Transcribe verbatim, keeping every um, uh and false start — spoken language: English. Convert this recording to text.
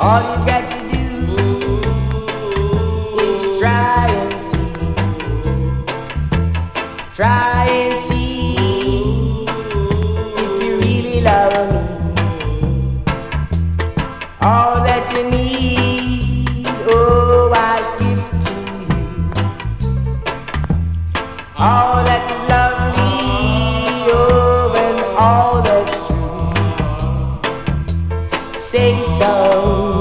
All you got to do is try and see. Try and see if you really love me. All that you need, oh, I'll give to you. All that's lovely, oh, and all that's true. Say so.